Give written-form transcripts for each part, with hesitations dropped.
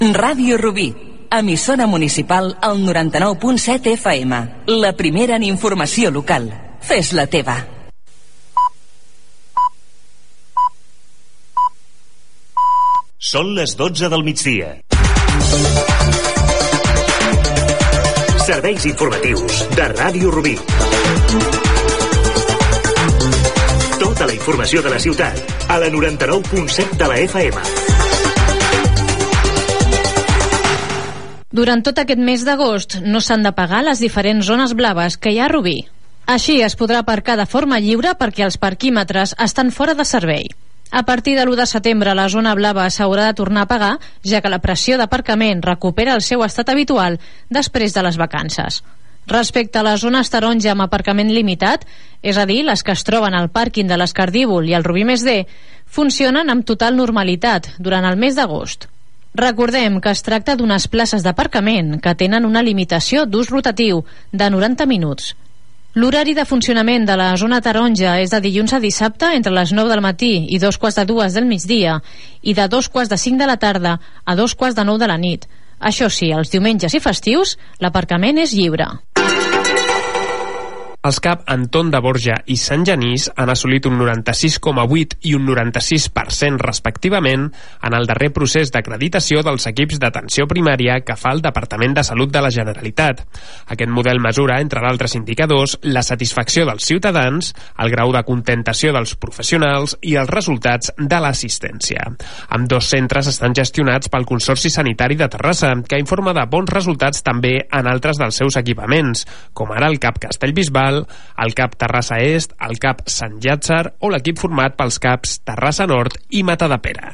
Ràdio Rubí, emissora municipal al 99.7 FM, la primera en informació local. Fes-la teva. Són les 12 del migdia. Serveis informatius de Ràdio Rubí. Tota la informació de la ciutat a la 99.7 de la FM. Durant tot aquest mes d'agost no s'han de pagar les diferents zones blaves que hi ha a Rubí. Així es podrà aparcar de forma lliure perquè els parquímetres estan fora de servei. A partir de l'1 de setembre la zona blava s'haurà de tornar a pagar, ja que la pressió d'aparcament recupera el seu estat habitual després de les vacances. Respecte a les zones taronja amb aparcament limitat, és a dir, les que es troben al pàrquing de l'Escardívol i al Rubí més D, funcionen amb total normalitat durant el mes d'agost. Recordem que es tracta d'unes places d'aparcament que tenen una limitació d'ús rotatiu de 90 minuts. L'horari de funcionament de la zona taronja és de dilluns a dissabte entre les 9 del matí i 2:45 del migdia i de 2:45 de la tarda a 2:45 de la nit. Això sí, els diumenges i festius l'aparcament és lliure. Els CAP Anton de Borja i Sant Genís han assolit un 96,8 i un 96% respectivament en el darrer procés d'acreditació dels equips d'atenció primària que fa el Departament de Salut de la Generalitat. Aquest model mesura, entre d'altres indicadors, la satisfacció dels ciutadans, el grau de contentació dels professionals i els resultats de l'assistència. Ambdós centres estan gestionats pel Consorci Sanitari de Terrassa, que informa de bons resultats també en altres dels seus equipaments, com ara el CAP Castellbisbal, el CAP Terrassa Est, el CAP Sant Llàtzer o l'equip format pels CAPs Terrassa Nord i Matadepera.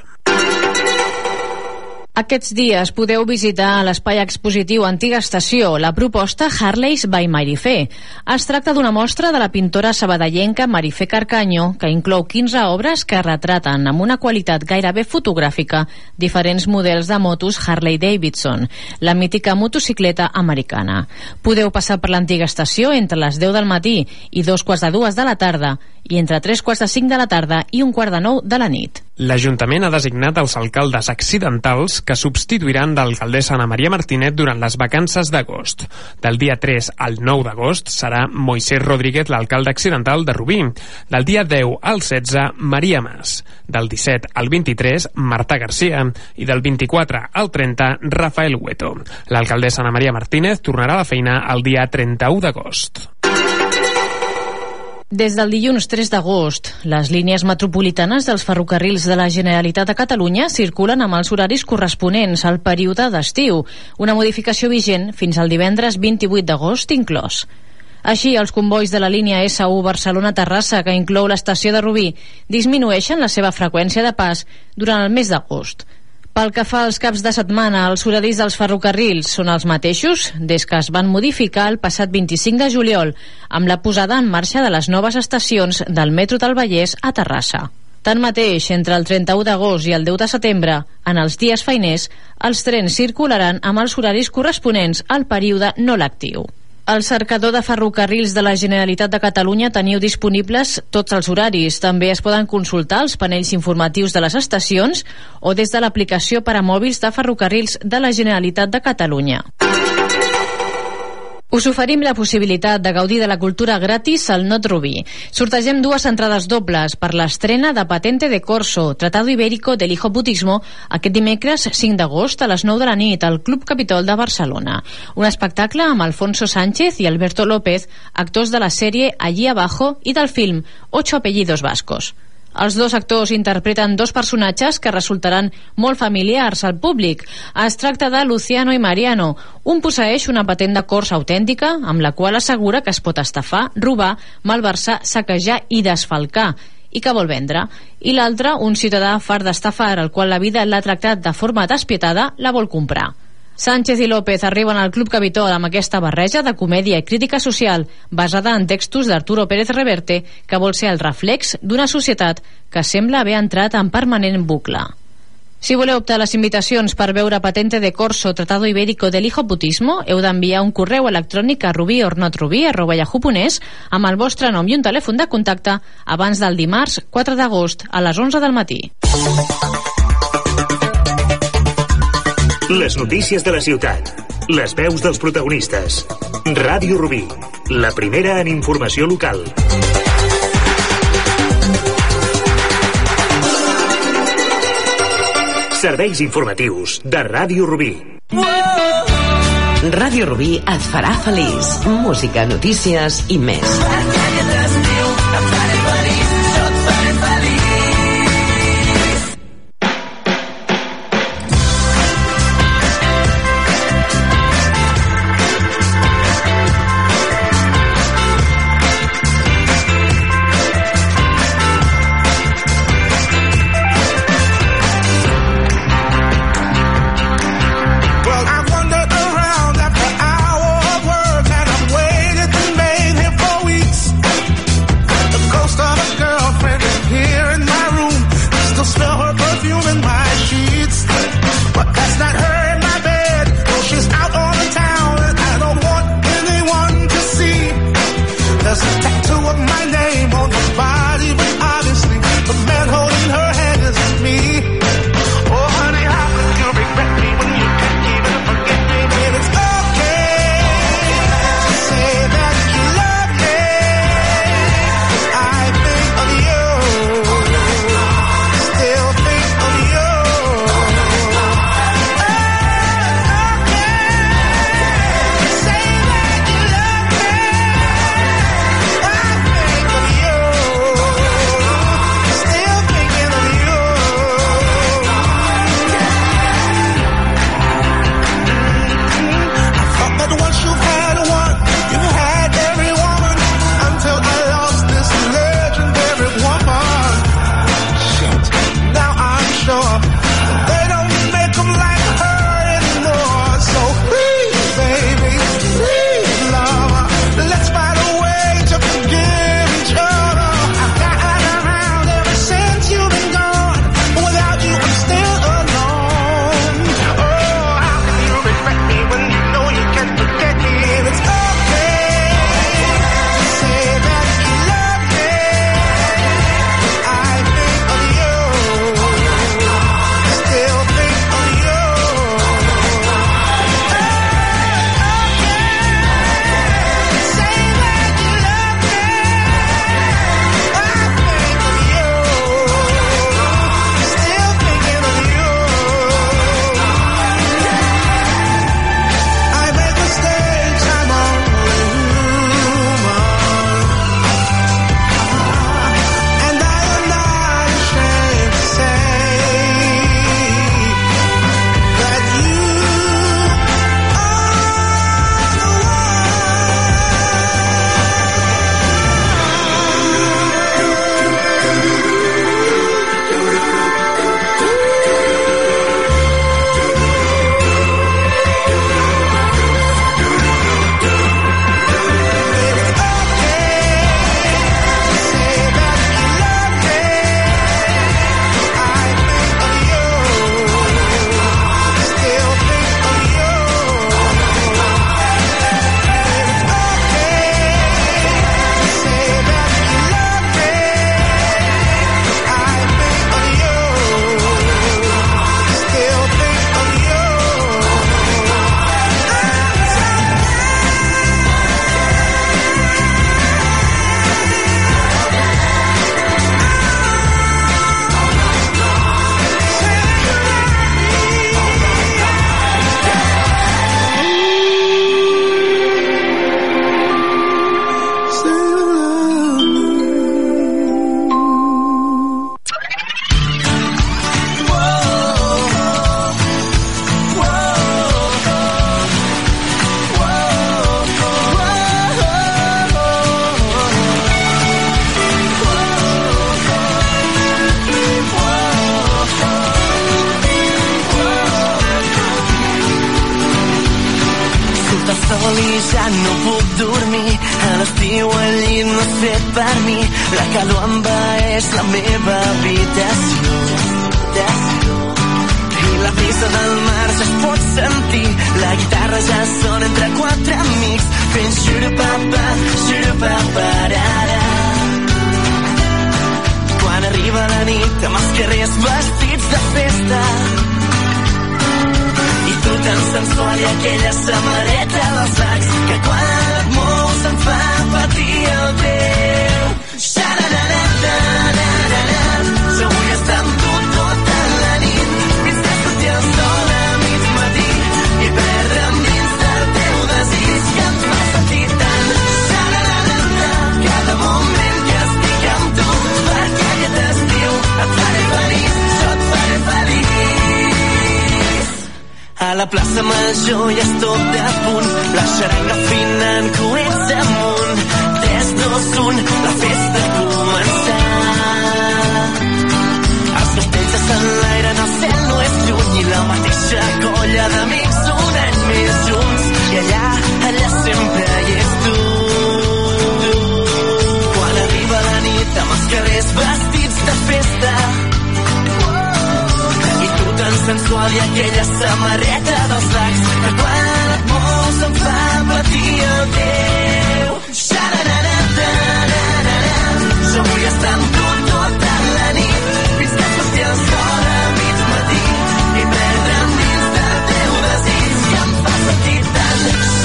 Aquests dies podeu visitar a l'espai expositiu Antiga Estació la proposta Harleys by Marifé. Es tracta d'una mostra de la pintora sabadellenca Marifé Carcaño, que inclou 15 obres que retraten amb una qualitat gairebé fotogràfica diferents models de motos Harley-Davidson, la mítica motocicleta americana. Podeu passar per l'Antiga Estació entre les 10 del matí i 2:45 de la tarda i entre 3:45 de la tarda i 8:45 de la nit. L'Ajuntament ha designat els alcaldes accidentals que substituiran l'alcaldessa Ana Maria Martínez durant les vacances d'agost. Del dia 3 al 9 d'agost serà Moisés Rodríguez l'alcalde accidental de Rubí. Del dia 10 al 16, Maria Mas. Del 17 al 23, Marta Garcia. I del 24 al 30, Rafael Hueto. L'alcaldessa Ana Maria Martínez tornarà a la feina el dia 31 d'agost. Des del dilluns 3 d'agost, les línies metropolitanes dels ferrocarrils de la Generalitat de Catalunya circulen amb els horaris corresponents al període d'estiu, una modificació vigent fins al divendres 28 d'agost inclòs. Així, els convois de la línia S1 Barcelona-Terrassa, que inclou l'estació de Rubí, disminueixen la seva freqüència de pas durant el mes d'agost. Pel que fa als caps de setmana, els horaris dels ferrocarrils són els mateixos des que es van modificar el passat 25 de juliol, amb la posada en marxa de les noves estacions del metro del Vallès a Terrassa. Tanmateix, entre el 31 d'agost i el 10 de setembre, en els dies feiners, els trens circularan amb els horaris corresponents al període no lectiu. Al cercador de ferrocarrils de la Generalitat de Catalunya teniu disponibles tots els horaris. També es poden consultar els panells informatius de les estacions o des de l'aplicació per a mòbils de ferrocarrils de la Generalitat de Catalunya. Us oferim la possibilitat de gaudir de la cultura gratis al Not Rubí. Sortegem 2 entrades dobles per l'estrena de Patente de Corso, Tratado Ibérico del Hijoputismo, aquest dimecres 5 d'agost a les 9 de la nit al Club Capitol de Barcelona. Un espectacle amb Alfonso Sánchez i Alberto López, actors de la sèrie Allí Abajo i del film 8 apellidos vascos. Els dos actors interpreten 2 personatges que resultaran molt familiars al públic. Es tracta de Luciano i Mariano. Un posseeix una patent de corsa autèntica amb la qual assegura que es pot estafar, robar, malversar, saquejar i desfalcar, i que vol vendre. I l'altre, un ciutadà fart d'estafar, al qual la vida l'ha tractat de forma despietada, la vol comprar. Sánchez i López arriben al Club Capitol amb aquesta barreja de comèdia i crítica social basada en textos d'Arturo Pérez Reverte, que vol ser el reflex d'una societat que sembla haver entrat en permanent bucle. Si voleu optar a les invitacions per veure Patente de Corso, Tratado Ibérico del Hijoputismo, heu d'enviar un correu electrònic a rubiornotrubí@yahoo.es amb el vostre nom i un telèfon de contacte abans del dimarts 4 d'agost a les 11 del matí. Les notícies de la ciutat. Les veus dels protagonistes. Ràdio Rubí, la primera en informació local. Serveis informatius de Ràdio Rubí. Ràdio Rubí et farà feliç. Música, notícies i més. sol i ja no puc dormir. A l'estiu el llit no és fet per mi. La calor envaeix la meva habitació. I la brisa del mar ja es pot sentir. La guitarra ja sona entre quatre amics fent xurupapa-ra-ra. Quan arriba la nit amb els carrers vestits de festa i sensual i aquella samarreta dels lacs que quan et mous em fa patir el teu. Jo vull estar amb tu tota la nit fins que surti el sol a mig matí i perdre'm dins del teu desig que em fa sentir tant. Cada moment que estic amb tu perquè aquest estiu et faré feliç, jo et faré feliç. A la plaça Major ja és tot a punt, la xaranga fina en coets amunt. 3, 2, 1, la festa ha començat. Els castells estan en l'aire, en el cel no és lluny i la mateixa colla d'amics un any més junts i allà sempre hi és tu. Quan arriba la nit amb els carrers vestits de festa i tu tan sensual i aquella samarreta dels lacs que quan et mous em fa patir el teu. Jo vull estar amb tu tota la nit fins que surti el sol a mig matí i perdre'm dins del teu desig que em fa sentir tant.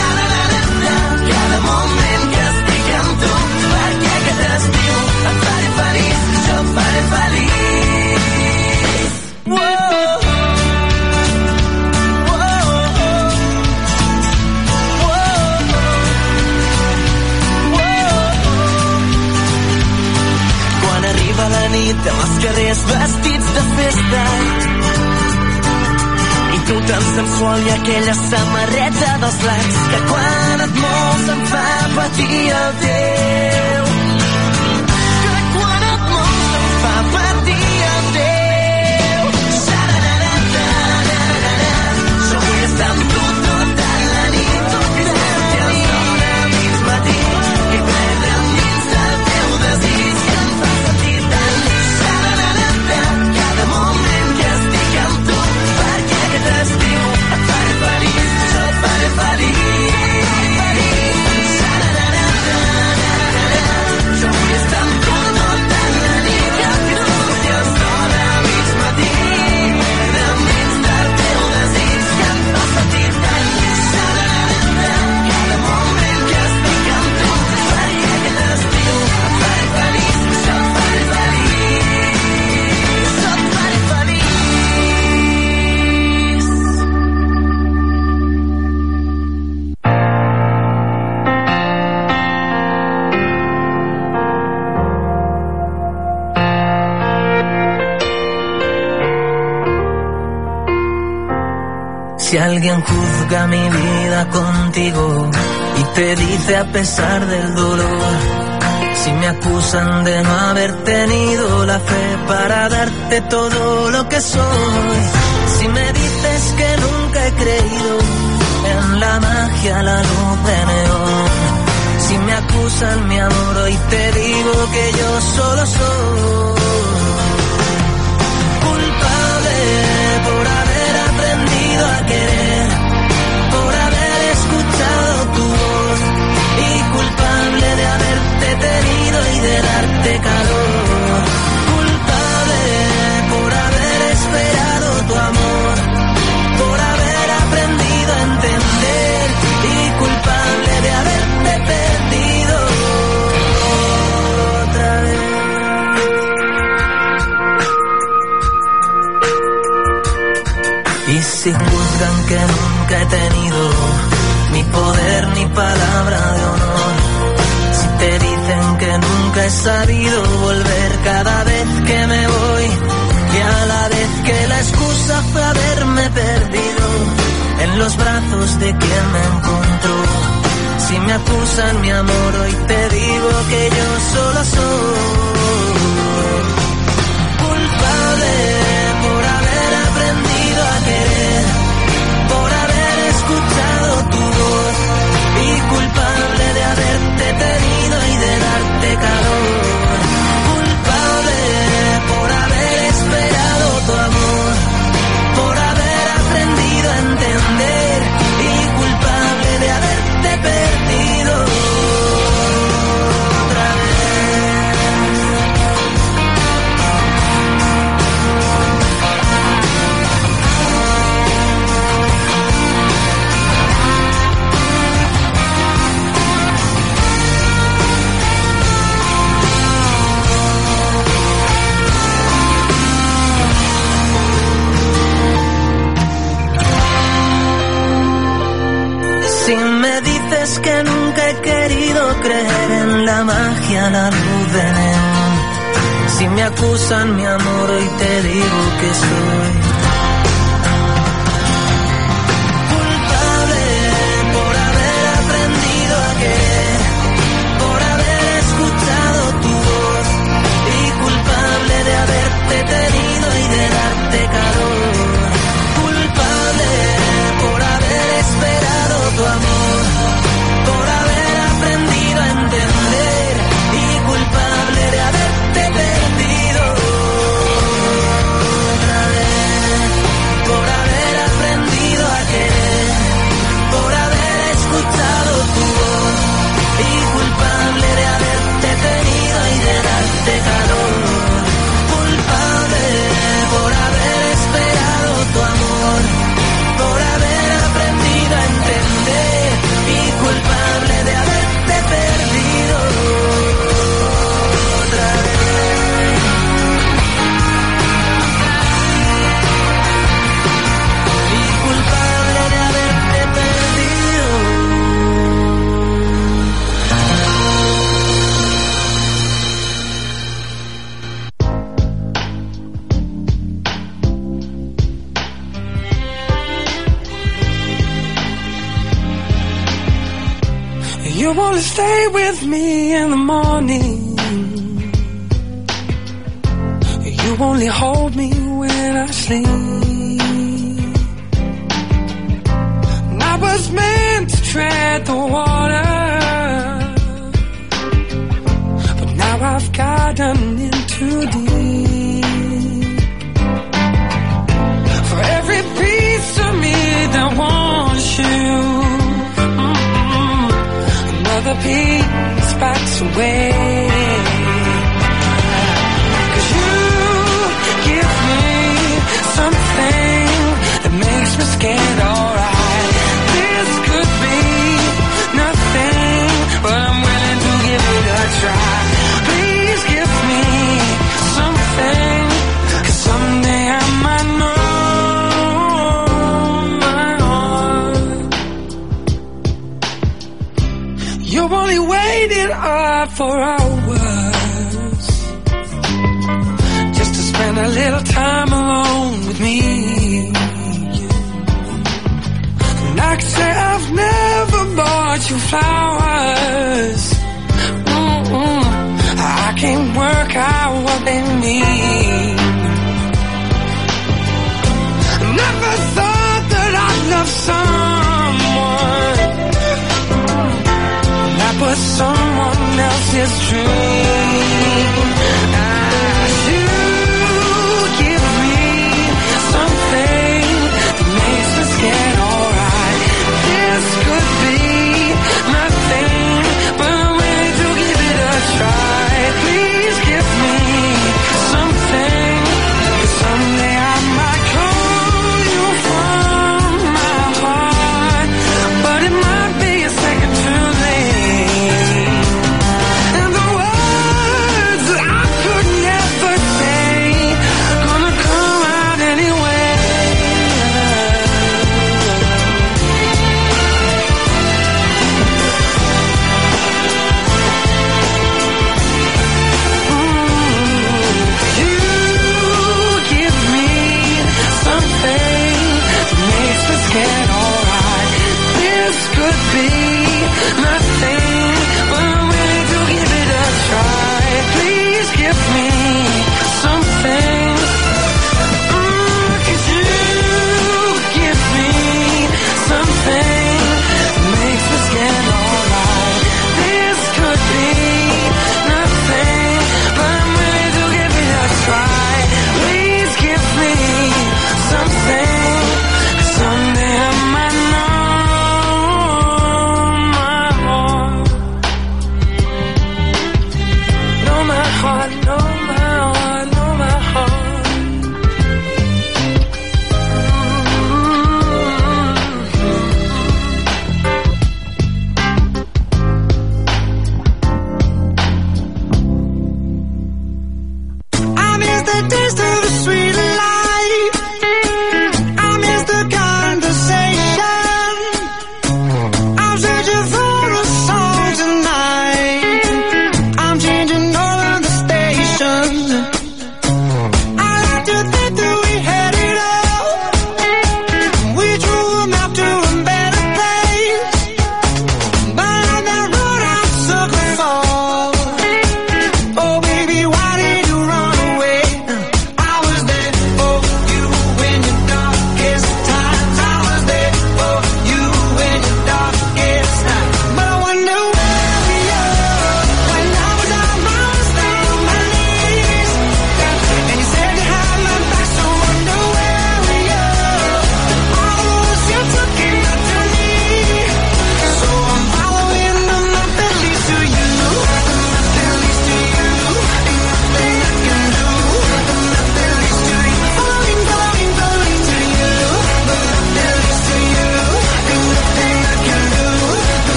Cada moment que estic amb tu perquè aquest estiu et faré feliç, jo et faré feliç. La nit amb els carrers vestits de festa i tu tan sensual i aquella samarreta dels lacs que quan et mous em fa patir el teu. Que quan et mous em fa patir el teu. Jo vull estar amb tu tota la nit fins que surti el sol a mig matí i perdre'm dins del teu desig que em fa sentir. Cada moment que estic amb tu perquè aquest estiu et faré feliç, jo et faré feliç. Jo vull estar amb tu tota la nit fins que surti el sol a mig matí i perdre'm dins del teu desig que em fa sentir tant. Cada moment que estic amb tu perquè aquest estiu et faré feliç, jo et faré feliç. Si alguien juzga mi vida contigo y te dice a pesar del dolor, si me acusan de no haber tenido la fe para darte todo lo que soy, si me dices que nunca he creído en la magia, la luz de neón, si me acusan mi amor hoy te digo que yo solo soy culpable por haber aprendido a querer, por haber escuchado tu voz y culpable de haberte tenido y de darte calor, culpable por haber esperado tu amor, por haber aprendido a entender y culpable de haberte perdido otra vez. Y si juzgan que nunca he tenido ni poder ni palabra de honor, si te dicen que nunca he sabido volver cada vez que me voy, y a la vez que la excusa fue haberme perdido en los brazos de quien me encontró, si me acusan mi amor hoy te digo que yo solo soy culpable por haber aprendido a querer, por haber escuchado tu voz y culpable de haberte tenido y de darte calor, culpable por haber esperado tu amor, por haber aprendido a entender y culpable de haberte perdido otra vez. creer en la magia, la luz de neón. Si me acusan, mi amor, hoy te digo que soy culpable por haber aprendido a querer, por haber escuchado tu voz, y culpable de haberte tenido y de darte calor. Culpable por haber esperado tu amor, por haber aprendido a entender, y culpable de haberte perdido otra vez, por haber aprendido a querer, por haber escuchado tu voz, y culpable de haberte tenido y de darte calor. Culpable por haber esperado tu amor, por haber aprendido a entender, y culpable de haberte perdido otra vez. Y culpable de haberte perdido. You wanna stay with me in the morning. You only hold me when I sleep. And I was meant to tread the water, but now I've gotten in too deep. For every piece of me that wants you, another piece backs away. 'Cause you give me something that makes me scared, alright. This could be nothing, but I'm willing to give it a try. Please give me something, 'cause someday I might know. You've only waited up for hours just to spend a little time alone with me. And I could say I've never bought you flowers. I can't work out what they mean. Never thought that I'd love someone but someone else's dream. You give me something that makes me scared, alright. This could be nothing, but I'm ready to give it a try. Please give me something, 'cause someday I might call you from my heart, but it might be a second too late. And the words that I could never say gonna come out anyway. You give me something that makes me scared, alright. This could be nothing, but I'm willing to give it a try. Please give me something, 'cause you give me something that makes me scared, alright. This could be nothing, but I'm willing to give it a try. Please give me something, 'cause someday I might know.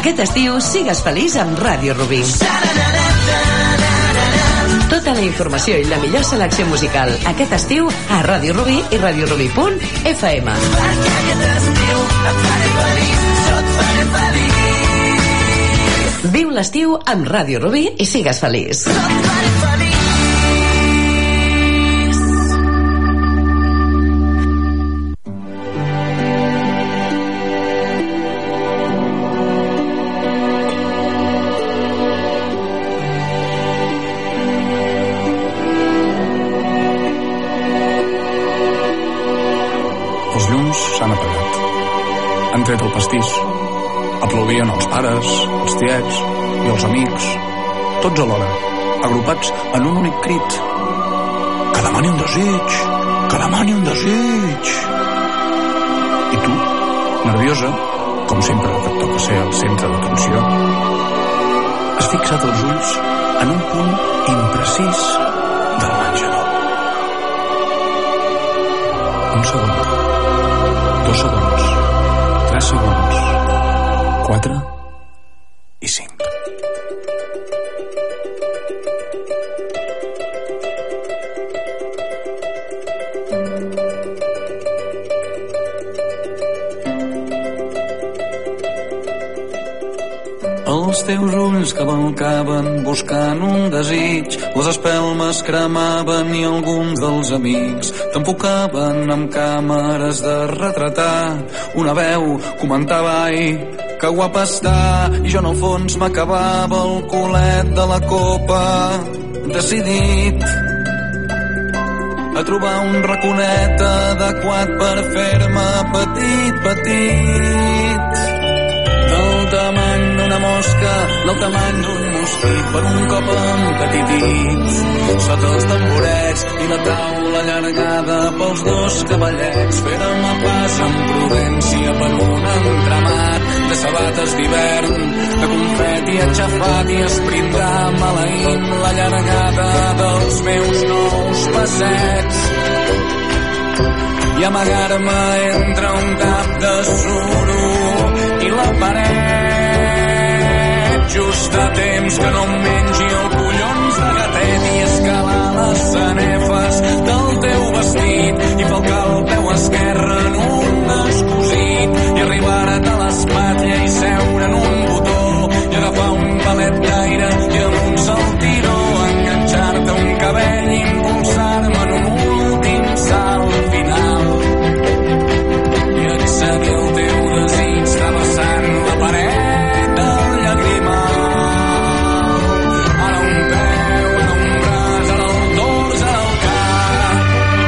Aquest estiu sigues feliç amb Ràdio Rubí. Tota la informació i la millor selecció musical aquest estiu a Ràdio Rubí i radiorubí.fm. Perquè aquest estiu et faré feliç, jo et faré feliç. Viu l'estiu amb Ràdio Rubí i sigues feliç. Jo et faré feliç. Els llums s'han apagat. Han tret el pastís. Aplaudien els pares, els tiets i els amics, tots alhora, agrupats en un únic crit. Que demani un desig! Que demani un desig! I tu, nerviosa, com sempre que et toca ser el centre d'atenció, has fixat els ulls en un punt imprecís del menjador. Un segon. 2 segons, 3 segons, 4 i 5. Els teus ulls cavalcaven buscant un desig, les espelmes cremaven i alguns dels amics t'enfocaven amb càmeres de retratar. Una veu comentava, ai, que guapa està, i jo en el fons m'acabava el culet de la copa, decidit a trobar un raconet adequat per fer-me petit, petit. Del tamany d'una mosca, del tamany d'un mosquit, per un cop empetitit. Sota els tamborets i la taula allargada pels 2 cavallets, fèrem a pas amb prudència per un entramat de sabates d'hivern, de confeti aixafat i esprindar maleint la llargada dels meus nous passets i amagar-me entre un tap de suro i la paret, just a temps que no em mengi el collons de gatet i escalar les sanefes del teu vestit i falcar el peu esquerre en un descosit i arribar-te a l'espatlla i seure en un botó i agafar un palet d'aire i amb un saltiró enganxar-te un cabell i impulsar-me en un últim salt final i accedir al teu desig travessant la paret del llagrimal. Ara un peu, ara un braç, ara el dors, ara el cap.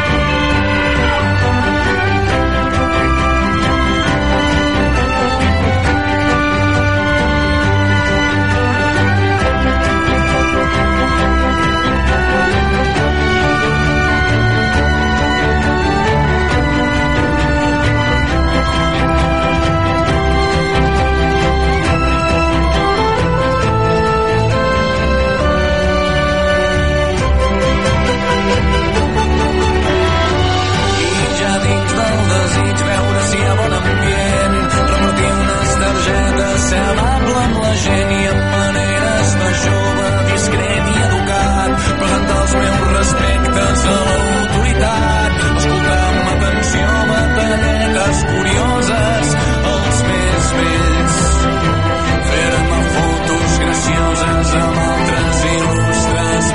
Ser amable amb la gent i amb maneres de jove, discret i educat, presentar els meus respectes a l'autoritat, escoltar amb atenció batalletes curioses, els més vells, fer-me fotos gracioses amb altres il·lustres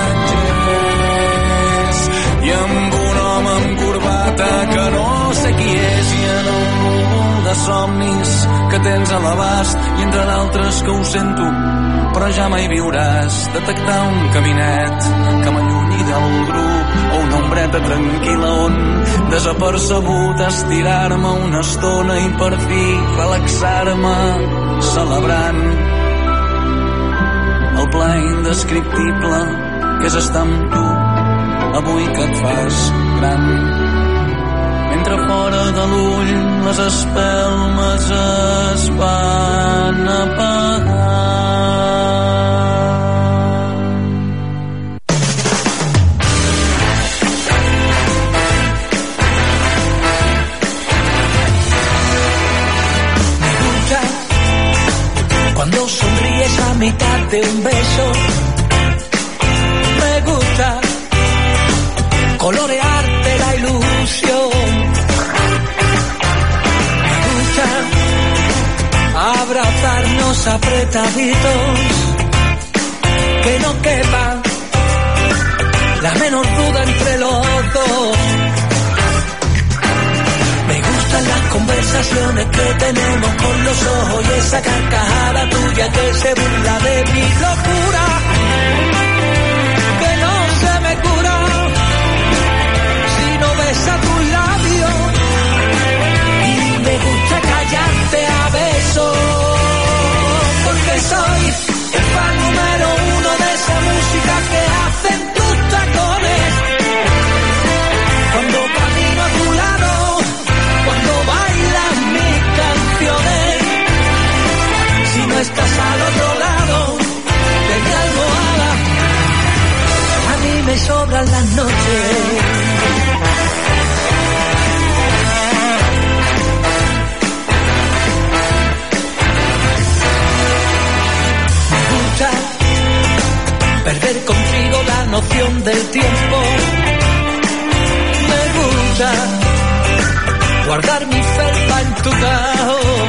viatgers i amb un home amb corbata que no sé qui és i en el núvol de somnis que tens a l'abast i entre d'altres que ho sento però ja mai viuràs detectar un caminet que m'allunyi del grup o una ombreta tranquil·la on desapercebut estirar-me una estona i per fi relaxar-me celebrant el plaer indescriptible que és estar amb tu avui que et fas gran. Mentre fora de l'ull les espelmes es van apagar. mitad de un beso. Me gusta colorearte la ilusión. Me gusta abrazarnos apretaditos, que no quepa la menor duda entre los dos. Me gustan las conversaciones que tenemos con los ojos y esa carcajada tuya que se burla de mi locura, que no se me cura si no besa tus labios. Y me gusta callarte a besos, porque soy el fan número uno de esa música que hacen tus tacones. Cuando camino a tu lado, cuando bailas mis canciones, si no estás al otro lado de mi almohada, a mí me sobran las noches. Me gusta perder contigo la noción del tiempo. Me gusta guardar mi felpa en tu cajón.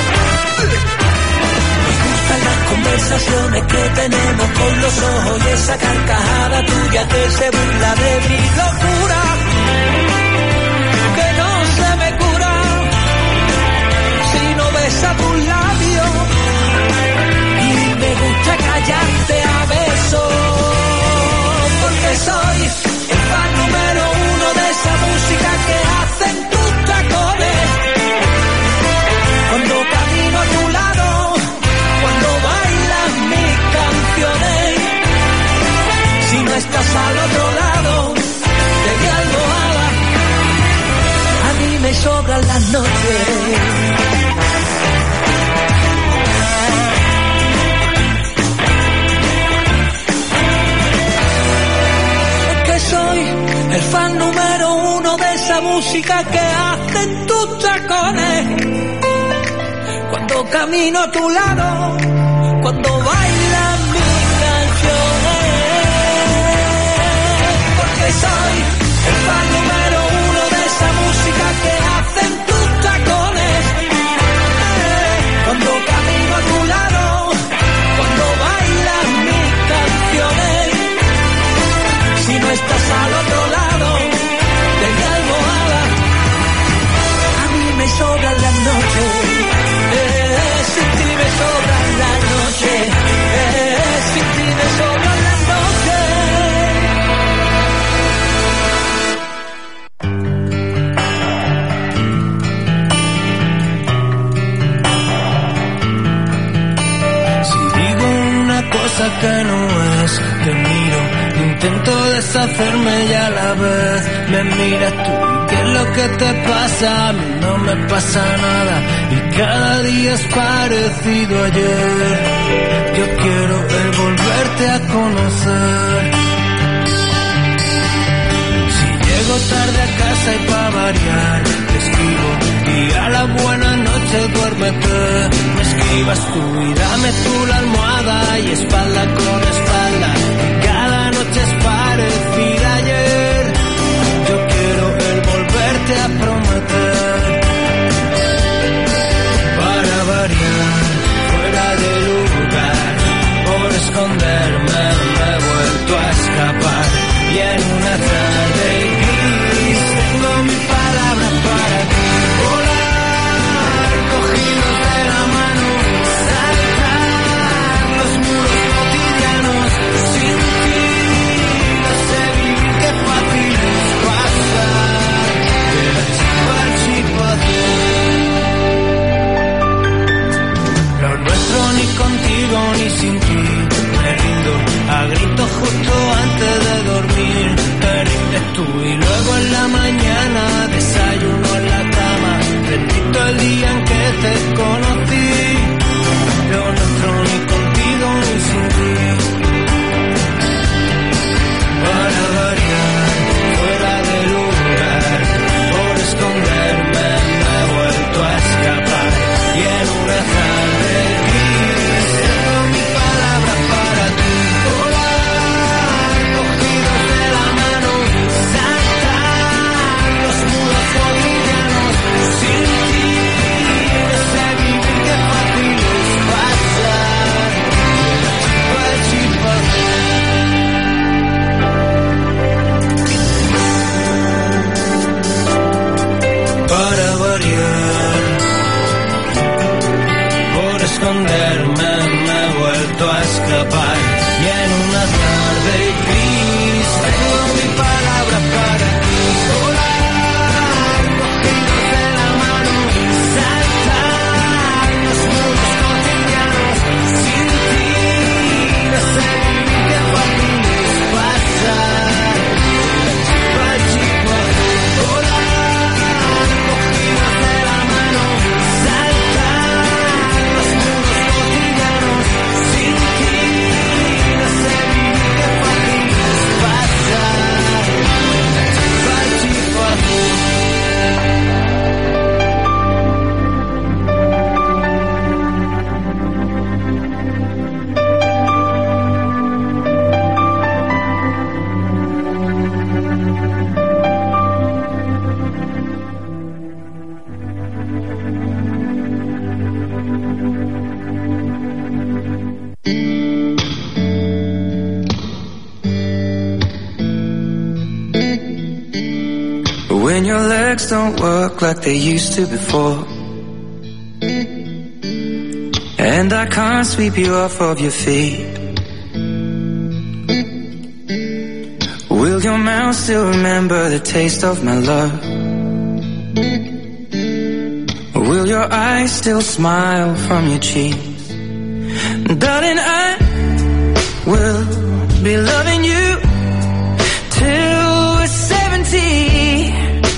Me gustan las conversaciones que tenemos con los ojos y esa carcajada tuya que se burla de mi locura, que no se me cura si no besa tus labios. Y me gusta callarte a besos, porque soy el fan número uno de esa música que hacen tus tacones. Cuando camino a tu lado, cuando bailas mis canciones, si no estás al otro lado de mi almohada, a mí me sobran las noches. Soy el fan número uno de esa música que hacen tus tacones. Cuando camino a tu lado, cuando bailan mis canciones. Porque soy el fan número uno de esa música que hacen tus tacones. Cuando camino a tu lado, cuando bailan mis canciones, si no estás al otro lado de mi almohada, a mí me sobran las noches. Sin ti me sobran las noches. Sin ti me sobran las noches. Si digo una cosa que no es, te miro. Intento deshacerme y a la vez me miras tú. ¿Qué es lo que te pasa? A mí no me pasa nada y cada día es parecido a ayer. Yo quiero el volverte a conocer. Si llego tarde a casa y pa' variar te escribo y a la buena noche duérmete. Me escribas tú y dame tú la almohada y espalda con espalda. Cada noche es parecida a ayer. Yo quiero el volverte a prometer. Para variar, fuera de lugar, por esconderme me he vuelto a escapar. Y en una tarde gris tengo mi palabra para ti. Volar, cogidos de la mano, saltar los muros cotidianos. legs don't work like they used to before, and I can't sweep you off of your feet. Will your mouth still remember the taste of my love? Or will your eyes still smile from your cheeks? Darling, I will be loving you till we're 70.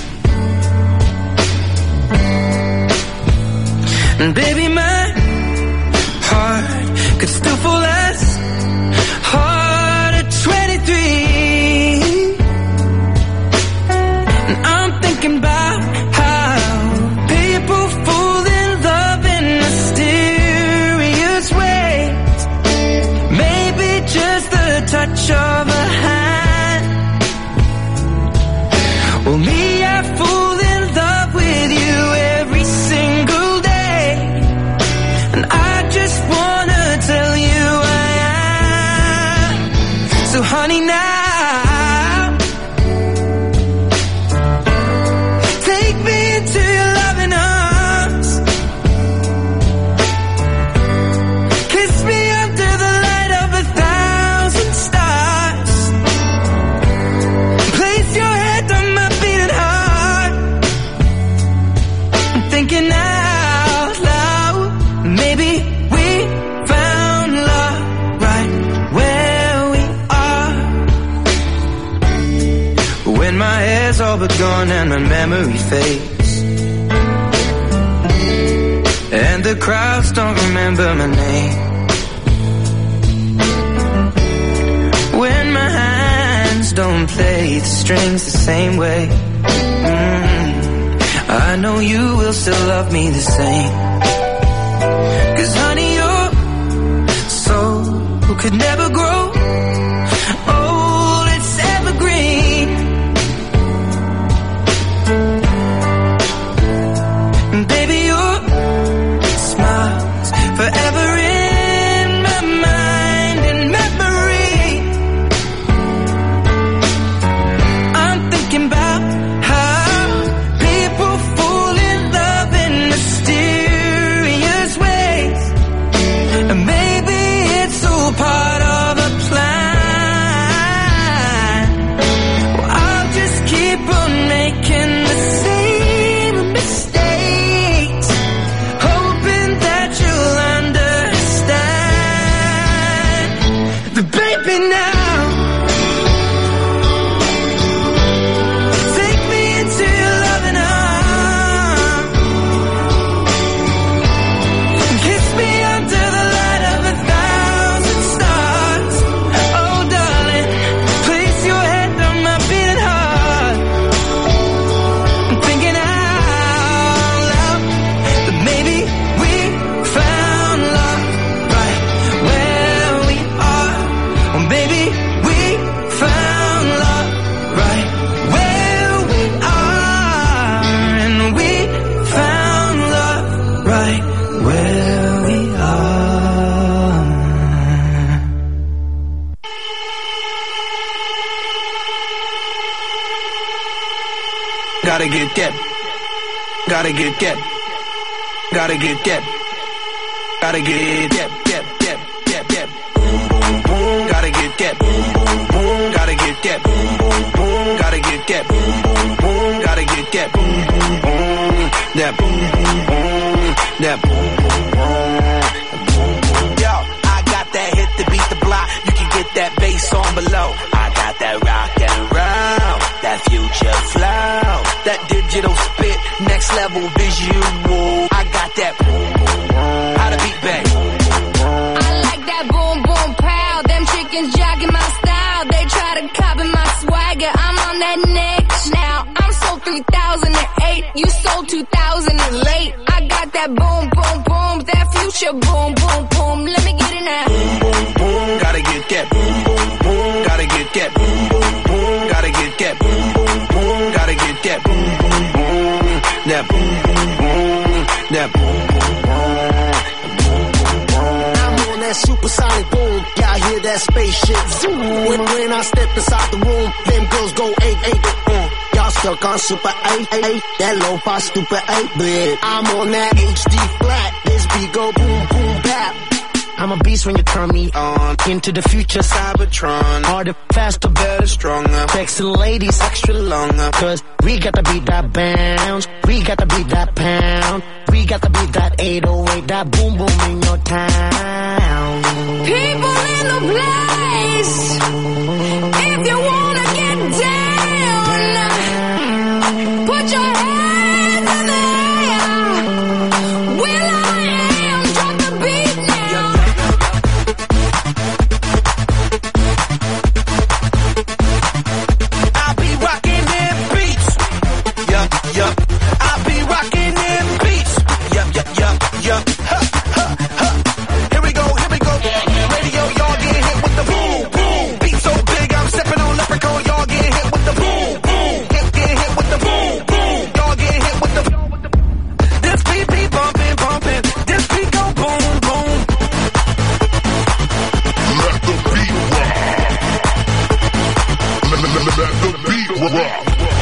And baby, my heart could still fall as hard at 23. And I'm thinking about how people fall in love in mysterious ways. Maybe just the touch of a hand. Well, me, I fall in love with you every single day, and I just wanna tell you I am. So honey, now take me into your loving arms, kiss me under the light of 1,000 stars, place your head on my beating heart. I'm thinking out loud, maybe we found love right where we are. When my hair's all but gone and my memory fades, and the crowds don't remember my name, when my hands don't play the strings the same way, I know you will still love me the same. 'Cause honey, your soul could never grow old, it's evergreen. And baby, your smile's forever in my mind and memory. I'm thinking about how people fall in love in mysterious ways, and maybe it's all part of a plan. Well, I'll just keep on making the same mistakes, hoping that you'll understand. But baby, now take me into your loving arms, kiss me under the light of 1,000 stars. Oh darling, place your head on my beating heart. I'm thinking out loud that maybe we found love right where we are. Or maybe we found love right where we are. And we found love right where we are. Gotta get that. Gotta get that. Gotta get that. Gotta get that. Gotta get that. Gotta get that. Gotta get that. Gotta get that. That. Yo, I got that hit to beat the block. You can get that bass on below. I got that rock and roll, that future flow, that digital spit, next level visual. I got that. How to beat bang. I like that boom boom pow. Them chickens jogging my style. They try to copy my swagger. I'm on that next now. I'm sold 3008. You sold 2000 and late. I got that boom boom boom. That future boom boom boom. Let me get it now. Gotta get that. Gotta get that. Gotta get that. Gotta get that. That. That. I'm on that supersonic boom. Y'all hear that spaceship zoom. When I step inside the room, them girls go 8-8. Y'all stuck on Super 8, that lo-fi stupid 8-bit. I'm on that HD flat, this beat go boom, boom, bap. I'm a beast when you turn me on. Into the future, Cybertron. Harder, faster, better, stronger. Sexy ladies, extra longer. Cause we got to beat that bounce. We got to beat that pound. We got to beat that 808, that boom boom in your town. People in the place, if you wanna get down, put your hands in the air. Will I am, drop the beat now. I'll be rocking them beats. Yup, yup. I'll be rocking them beats. Yup, yup, yup, yup. Ha, ha, ha. Here we go, here we go. Radio, y'all get hit with the boom, boom. Beat so big, I'm stepping on leprechaun. Y'all get hit with the boom, boom. Get hit with the boom, boom. Y'all get hit with the. This beat be bumping, bumping. This beat go boom, boom. Let the beat rock. Let the beat rock.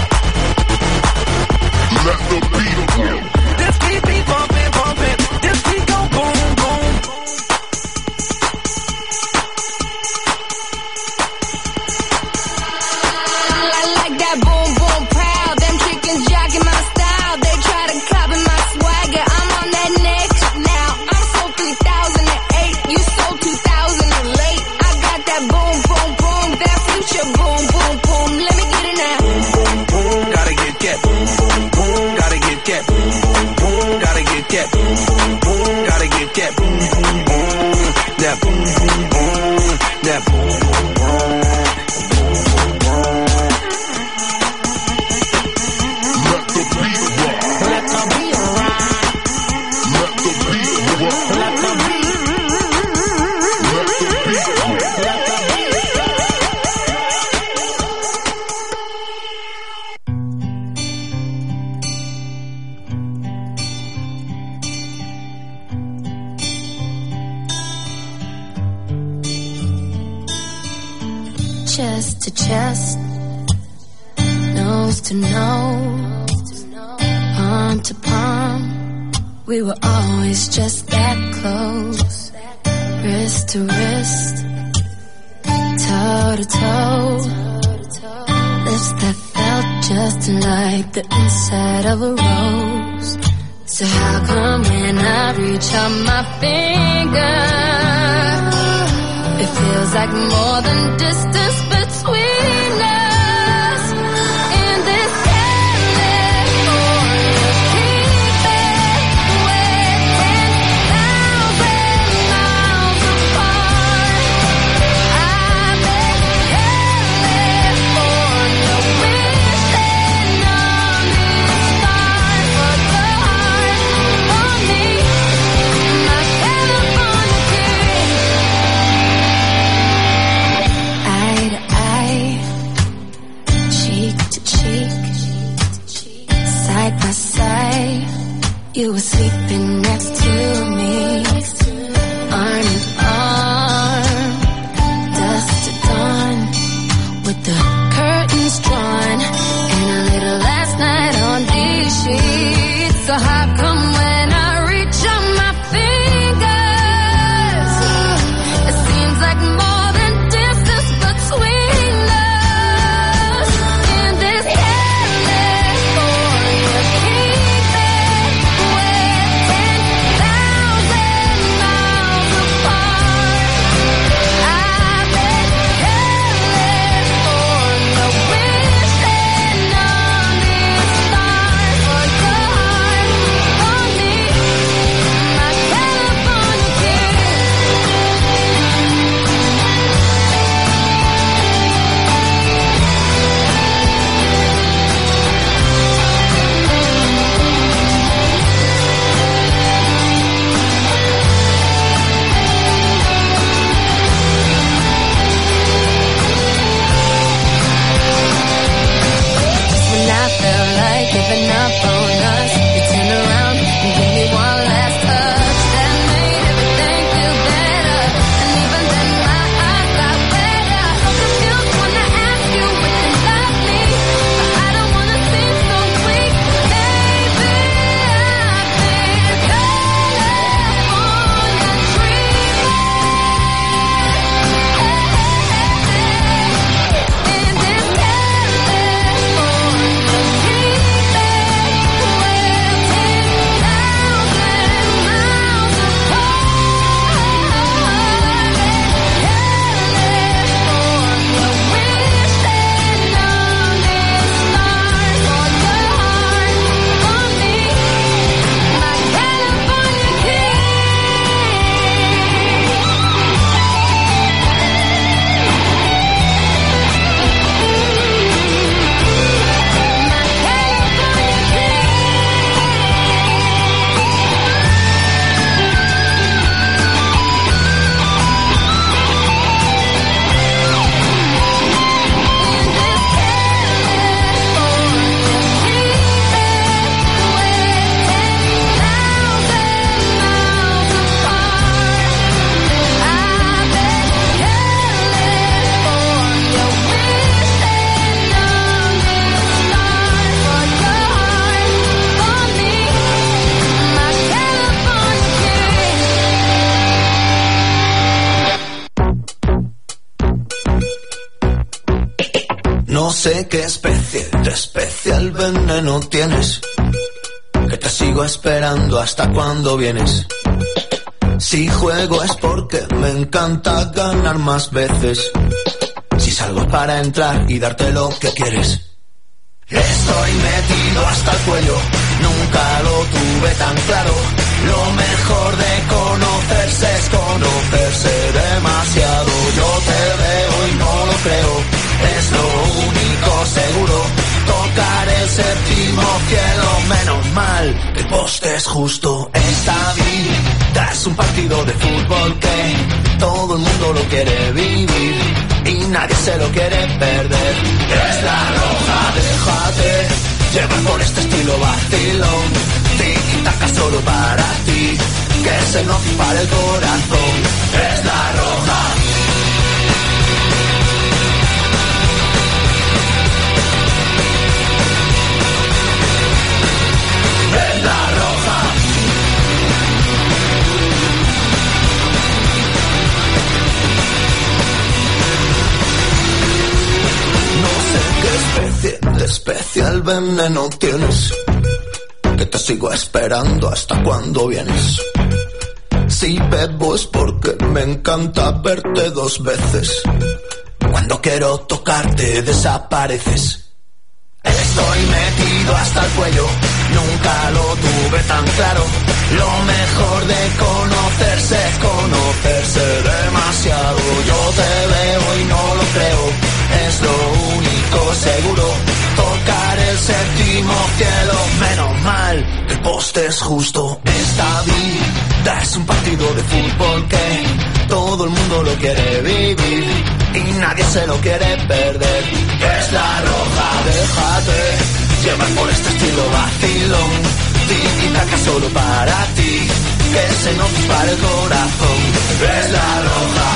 Let the beat rock. This beat be bumping, bumping. This beat go boom, boom. I like that boom boom proud. Them chickens jocking my style. They try to copy my swagger. I'm on that next now. I'm sold 3008. You sold 2000 late. I got that boom boom boom. That future boom boom boom. Let me get it now. Boom, gotta get that. Boom, boom, gotta get that. Boom, boom, gotta get that. Boom, boom, gotta get that. Boom, boom, boom. That boom, boom, boom. That boom, boom, boom. Let the beat rock. Let the beat rock. Let the beat rock. Let the beat. Let the beat rock. Let the beat. Chest to chest, nose to nose, palm to palm. We were always just that close. Wrist to wrist, toe to toe. Lips that felt just like the inside of a rose. So how come when I reach out my finger, it feels like more than distance between us. In this California, keep it where 10,000 miles apart. I'm in California, wishing on these stars for the heart on me, my California king. Eye to eye, cheek to cheek, side by side, you were sleeping next to me, arm in arm, dusk to dawn, with the curtains drawn, and a little last night on these sheets. So how come when I reach on my fingers, it seems like more than distance between us. In this California, keep it where 10,000 miles apart. I'm in California, wishing on these stars for your heart on me, my California king. When I felt like giving up on us, you turned around and gave me one last touch that made everything feel better. And even then my eyes got wetter. So confused when I ask you if you love me, but I don't wanna see sé qué especie de especial veneno tienes, que te sigo esperando hasta cuando vienes. Si juego es porque me encanta ganar más veces. Si salgo para entrar y darte lo que quieres. Estoy metido hasta el cuello, nunca lo tuve tan claro. Lo mejor de conocerse es conocerse demasiado. Yo te veo y no lo creo, es lo único seguro. Tocar el séptimo cielo, menos mal que el poste es justo. Esta vida es un partido de fútbol que todo el mundo lo quiere vivir y nadie se lo quiere perder. Es la roja, déjate llevar por este estilo vacilón. Tiki-taka solo para ti, que se nos dispare el corazón. Es la roja. Es la roja. No sé qué especie de especial veneno tienes, que te sigo esperando hasta cuando vienes. Si bebo es porque me encanta verte dos veces. Cuando quiero tocarte desapareces. Estoy metido hasta el cuello, nunca lo tuve tan claro. Lo mejor de conocerse es conocerse demasiado. Yo te veo y no lo creo, es lo único seguro. Tocar el séptimo cielo, menos mal que el poste es justo. Esta vida es un partido de fútbol que todo el mundo lo quiere vivir y nadie se lo quiere perder. Es la roja, déjate llevar por este estilo vacilón. Tiki-taka solo para ti, que se nos dispare el corazón. Es la roja.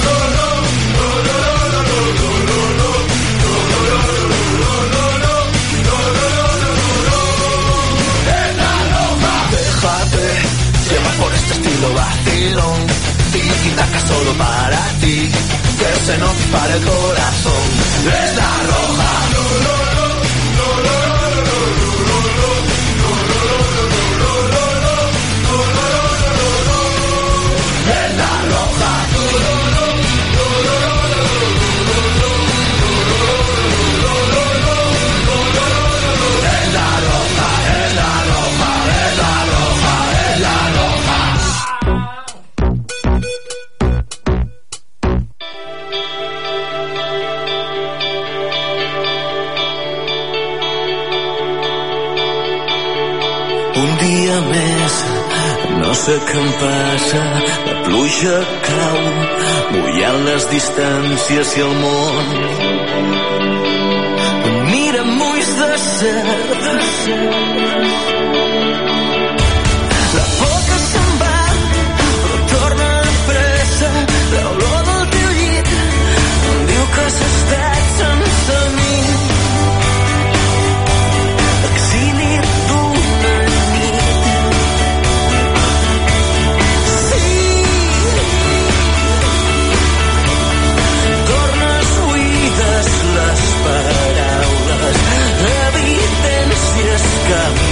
Déjate llevar por este estilo vacilón. Tiki-taka solo para ti, que se nos dispare el corazón. Es la roja. Es la roja. Es la roja, es la roja, es la roja, es la roja. Un dia més, no sé què em passa, la pluja cau, mullant les distàncies i el món. Mira'm ulls de cert, la por que se'n va, però torna de pressa, l'olor del teu llit em diu que has estat sense mi. Exili d'una nit. Sí, tornes buides les paraules, evidències que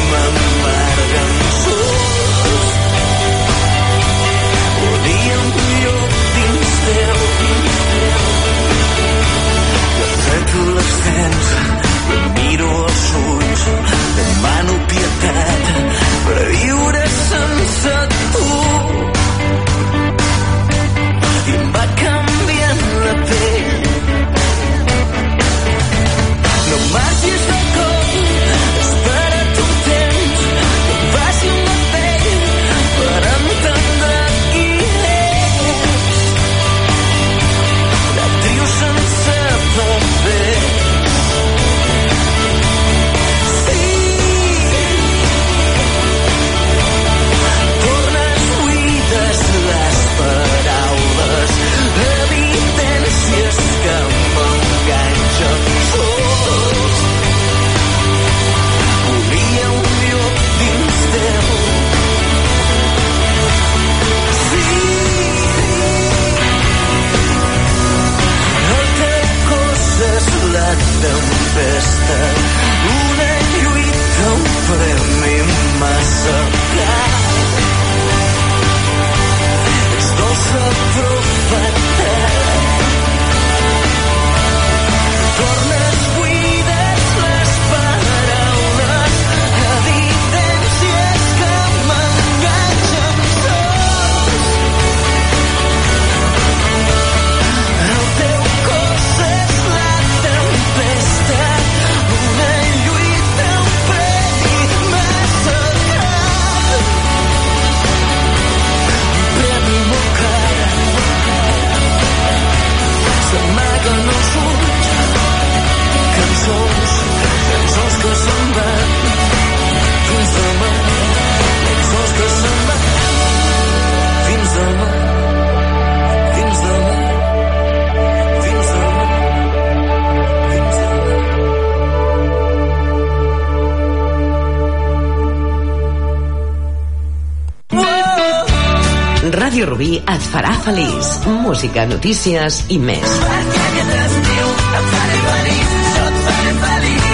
Ràdio Rubí et farà feliç. Música, notícies i més. Perquè aquest estiu et faré feliç, jo et faré feliç.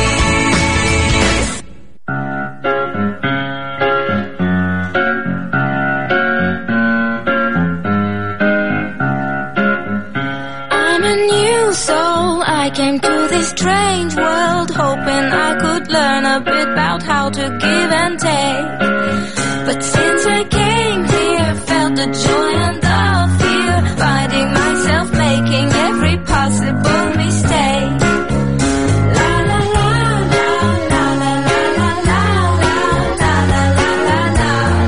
I'm a new soul, I came to this strange world hoping I could learn a bit about how to give and take. But since I came here, felt the joy and the fear, finding myself making every possible mistake. La la la la la la la la la la la la la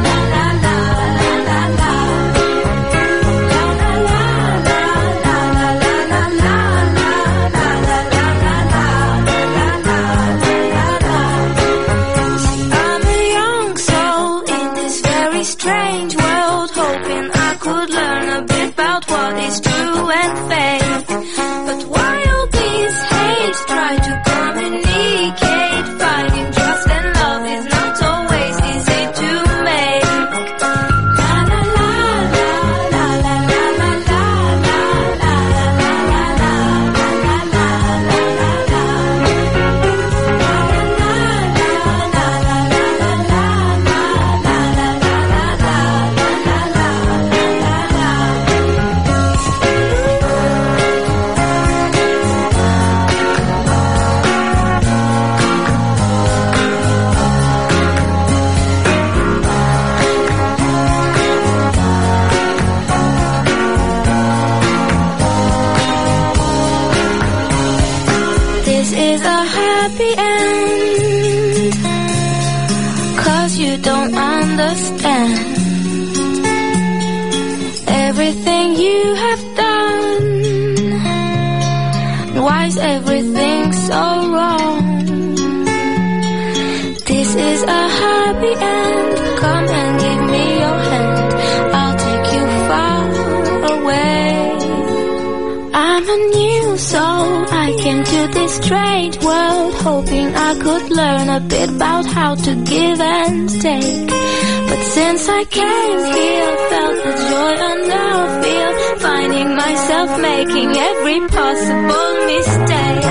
la la. I'm a young soul in this very strange world, hoping I could learn a bit about what is true and fake. But while these hates try to communicate, finding trust and love is not always easy to make. La la la la la la la la la This is a happy end, 'cause you don't understand everything you have done. Why is everything so wrong? This is a happy end, come and give me your hand, I'll take you far away. I'm a new soul, I came to this strange world hoping I could learn a bit about how to give and take. But since I came here, felt the joy and now feel, finding myself making every possible mistake.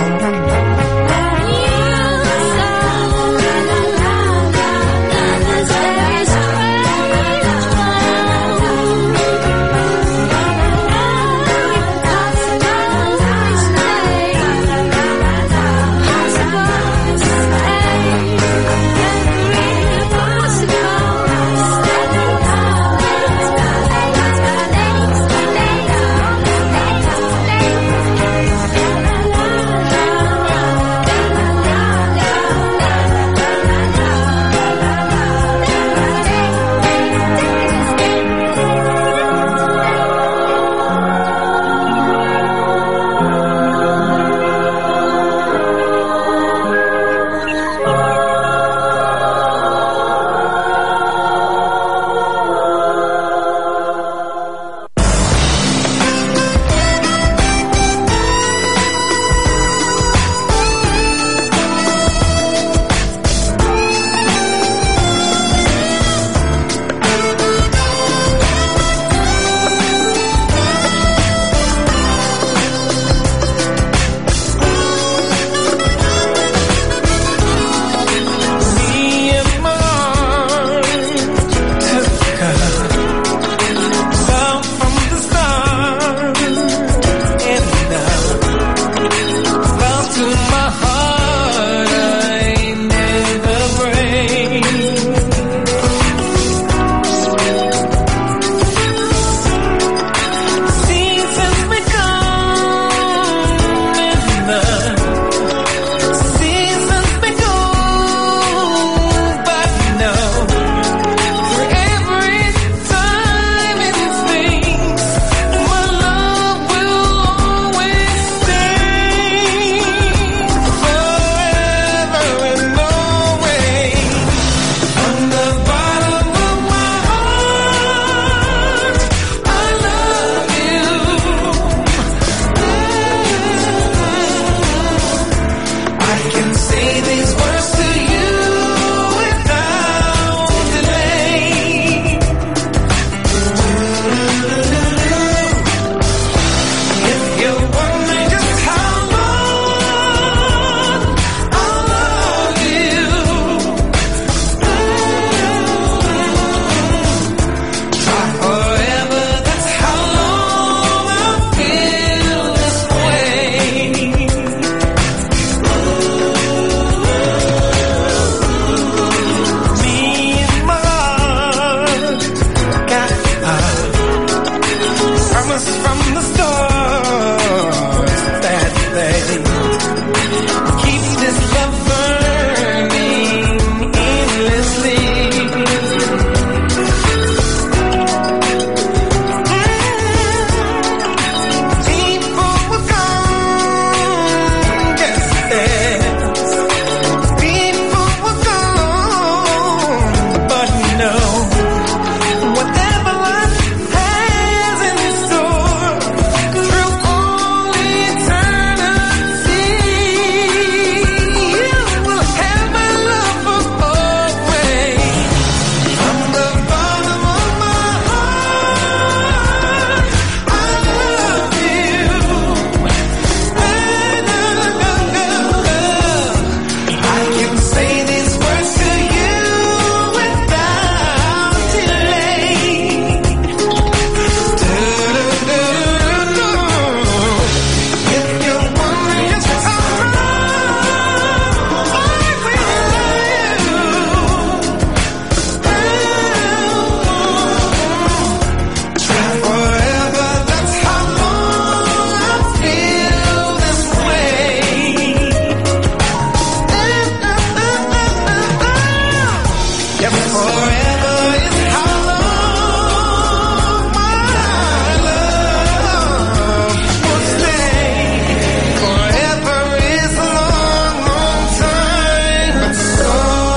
If forever is how long my love will stay. Forever is a long, long time. So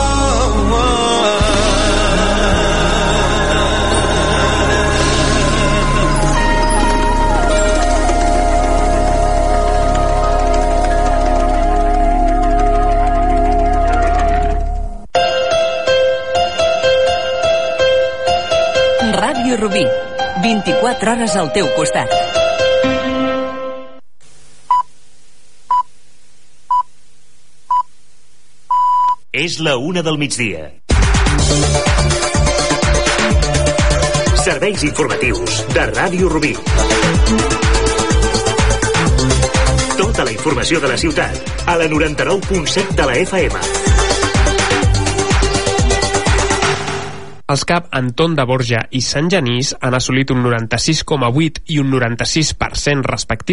Ràdio Rubí, 24 hores al teu costat. És la 1 del migdia. Serveis informatius de Ràdio Rubí. Tota la informació de la ciutat a la 99.7 de la FM. Els CAP Anton de Borja i Sant Genís han assolit un 96,8 i un 96% respectivament